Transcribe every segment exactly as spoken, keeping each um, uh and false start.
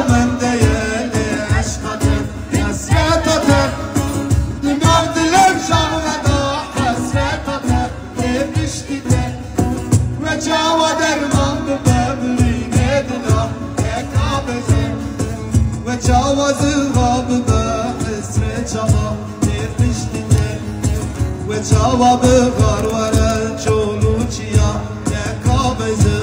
من دیلی عشقته حسرتته دمار دلم شغلده حسرتته نبشتیده و جوا درمان ببرینه دلا اکابزه و جوا زغاب به حسر جوا نبشتیده و جوا بغار ورن چولو چیا اکابزه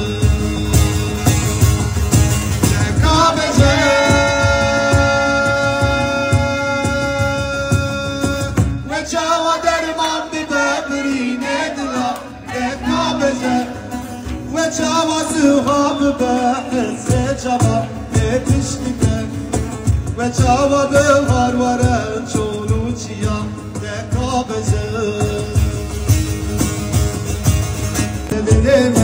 جواز غاب بحث جواب نبشتیده و جواب غار ورن چولو چیا دکا بزن